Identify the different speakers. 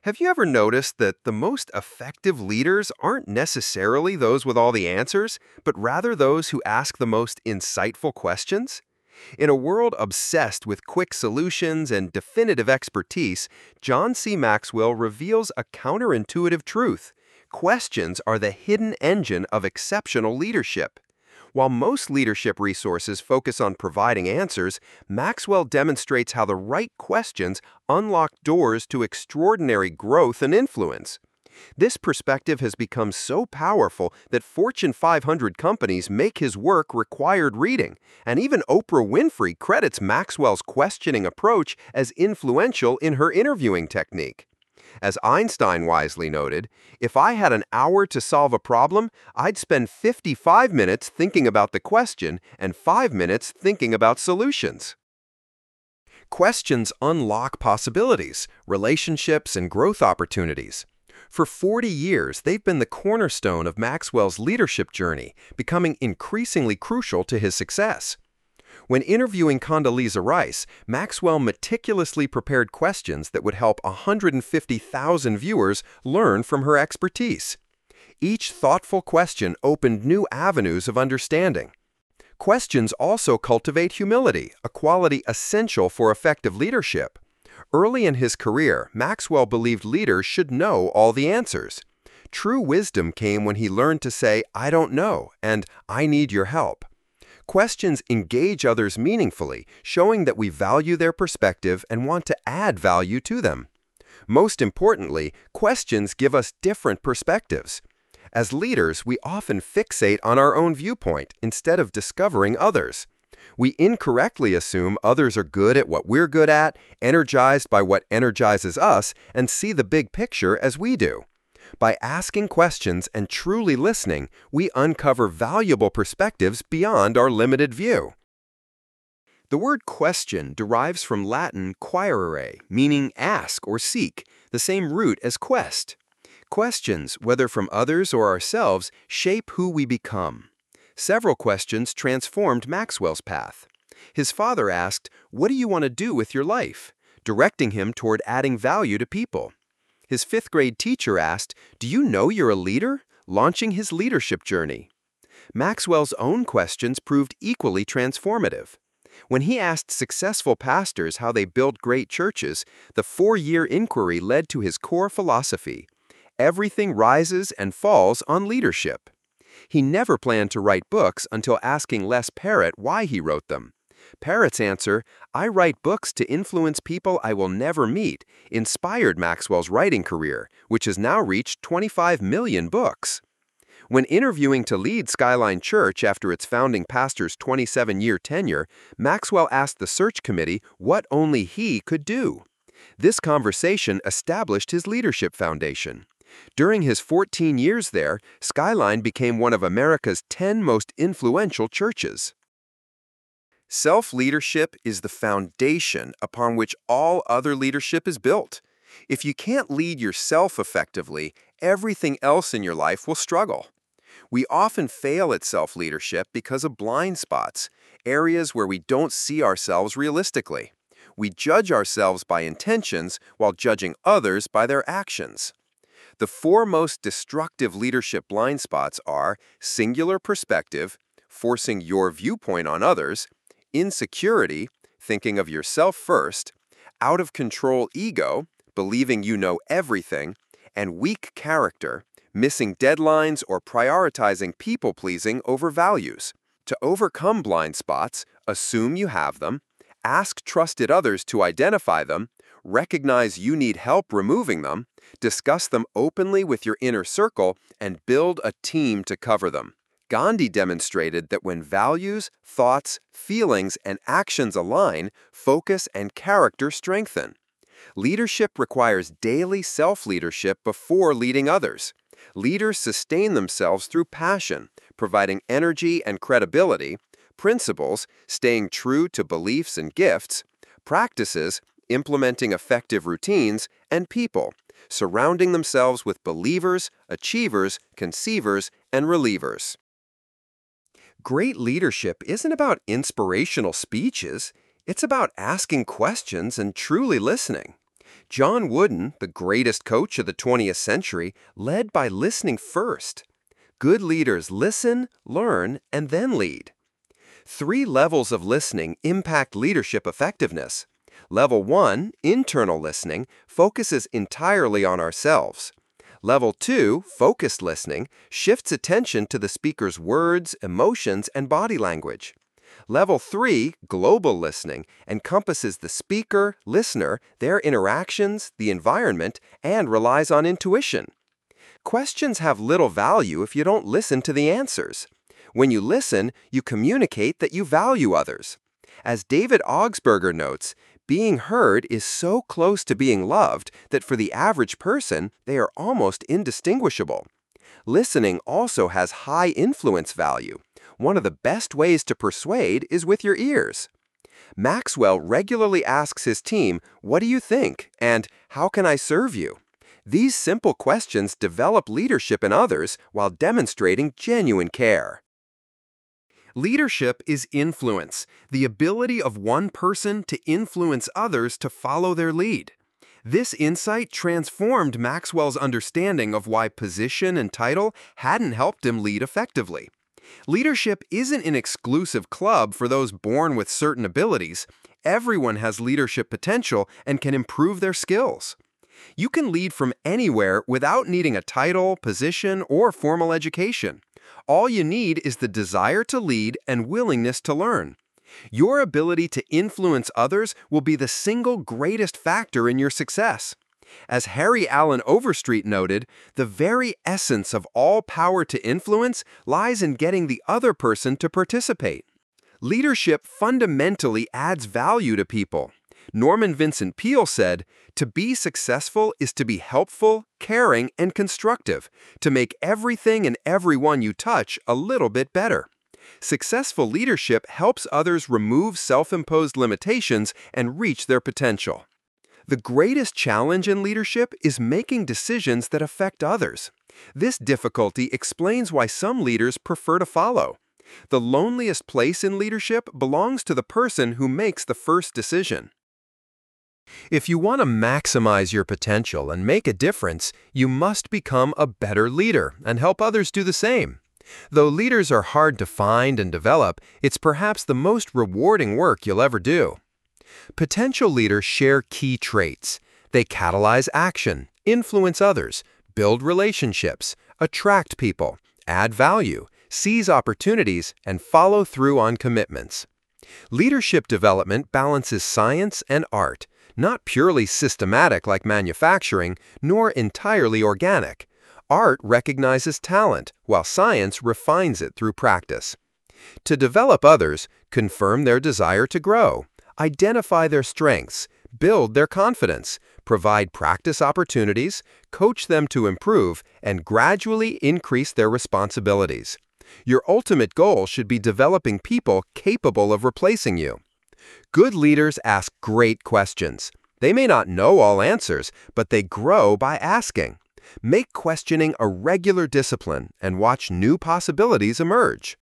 Speaker 1: Have you ever noticed that the most effective leaders aren't necessarily those with all the answers, but rather those who ask the most insightful questions? In a world obsessed with quick solutions and definitive expertise, John C. Maxwell reveals a counterintuitive truth. Questions are the hidden engine of exceptional leadership. While most leadership resources focus on providing answers, Maxwell demonstrates how the right questions unlock doors to extraordinary growth and influence. This perspective has become so powerful that Fortune 500 companies make his work required reading, and even Oprah Winfrey credits Maxwell's questioning approach as influential in her interviewing technique. As Einstein wisely noted, if I had an hour to solve a problem, I'd spend 55 minutes thinking about the question and 5 minutes thinking about solutions. Questions unlock possibilities, relationships, and growth opportunities. For 40 years, they've been the cornerstone of Maxwell's leadership journey, becoming increasingly crucial to his success. When interviewing Condoleezza Rice, Maxwell meticulously prepared questions that would help 150,000 viewers learn from her expertise. Each thoughtful question opened new avenues of understanding. Questions also cultivate humility, a quality essential for effective leadership. Early in his career, Maxwell believed leaders should know all the answers. True wisdom came when he learned to say, "I don't know," and "I need your help." Questions engage others meaningfully, showing that we value their perspective and want to add value to them. Most importantly, questions give us different perspectives. As leaders, we often fixate on our own viewpoint instead of discovering others. We incorrectly assume others are good at what we're good at, energized by what energizes us, and see the big picture as we do. By asking questions and truly listening, we uncover valuable perspectives beyond our limited view. The word question derives from Latin quaerere, meaning ask or seek, the same root as quest. Questions, whether from others or ourselves, shape who we become. Several questions transformed Maxwell's path. His father asked, "What do you want to do with your life?" directing him toward adding value to people. His fifth-grade teacher asked, "Do you know you're a leader?" launching his leadership journey. Maxwell's own questions proved equally transformative. When he asked successful pastors how they built great churches, the 4-year inquiry led to his core philosophy: everything rises and falls on leadership. He never planned to write books until asking Les Parrott why he wrote them. Parrott's answer, "I write books to influence people I will never meet," inspired Maxwell's writing career, which has now reached 25 million books. When interviewing to lead Skyline Church after its founding pastor's 27-year tenure, Maxwell asked the search committee what only he could do. This conversation established his leadership foundation. During his 14 years there, Skyline became one of America's 10 most influential churches. Self-leadership is the foundation upon which all other leadership is built. If you can't lead yourself effectively, everything else in your life will struggle. We often fail at self-leadership because of blind spots, areas where we don't see ourselves realistically. We judge ourselves by intentions while judging others by their actions. The 4 most destructive leadership blind spots are singular perspective, forcing your viewpoint on others, insecurity, thinking of yourself first, out-of-control ego, believing you know everything, and weak character, missing deadlines or prioritizing people-pleasing over values. To overcome blind spots, assume you have them, ask trusted others to identify them, recognize you need help removing them, discuss them openly with your inner circle, and build a team to cover them. Gandhi demonstrated that when values, thoughts, feelings, and actions align, focus and character strengthen. Leadership requires daily self-leadership before leading others. Leaders sustain themselves through passion, providing energy and credibility, principles, staying true to beliefs and gifts, practices, implementing effective routines, and people, surrounding themselves with believers, achievers, conceivers, and relievers. Great leadership isn't about inspirational speeches. It's about asking questions and truly listening. John Wooden, the greatest coach of the 20th century, led by listening first. Good leaders listen, learn, and then lead. 3 levels of listening impact leadership effectiveness. Level 1, internal listening, focuses entirely on ourselves. Level 2, focused listening, shifts attention to the speaker's words, emotions, and body language. Level 3, global listening, encompasses the speaker, listener, their interactions, the environment, and relies on intuition. Questions have little value if you don't listen to the answers. When you listen, you communicate that you value others. As David Augsburger notes, being heard is so close to being loved that for the average person, they are almost indistinguishable. Listening also has high influence value. One of the best ways to persuade is with your ears. Maxwell regularly asks his team, "What do you think?" and "How can I serve you?" These simple questions develop leadership in others while demonstrating genuine care. Leadership is influence, the ability of one person to influence others to follow their lead. This insight transformed Maxwell's understanding of why position and title hadn't helped him lead effectively. Leadership isn't an exclusive club for those born with certain abilities. Everyone has leadership potential and can improve their skills. You can lead from anywhere without needing a title, position, or formal education. All you need is the desire to lead and willingness to learn. Your ability to influence others will be the single greatest factor in your success. As Harry Allen Overstreet noted, the very essence of all power to influence lies in getting the other person to participate. Leadership fundamentally adds value to people. Norman Vincent Peale said, "To be successful is to be helpful, caring, and constructive, to make everything and everyone you touch a little bit better." Successful leadership helps others remove self-imposed limitations and reach their potential. The greatest challenge in leadership is making decisions that affect others. This difficulty explains why some leaders prefer to follow. The loneliest place in leadership belongs to the person who makes the first decision. If you want to maximize your potential and make a difference, you must become a better leader and help others do the same. Though leaders are hard to find and develop, it's perhaps the most rewarding work you'll ever do. Potential leaders share key traits. They catalyze action, influence others, build relationships, attract people, add value, seize opportunities, and follow through on commitments. Leadership development balances science and art, not purely systematic like manufacturing, nor entirely organic. Art recognizes talent, while science refines it through practice. To develop others, confirm their desire to grow, identify their strengths, build their confidence, provide practice opportunities, coach them to improve, and gradually increase their responsibilities. Your ultimate goal should be developing people capable of replacing you. Good leaders ask great questions. They may not know all answers, but they grow by asking. Make questioning a regular discipline and watch new possibilities emerge.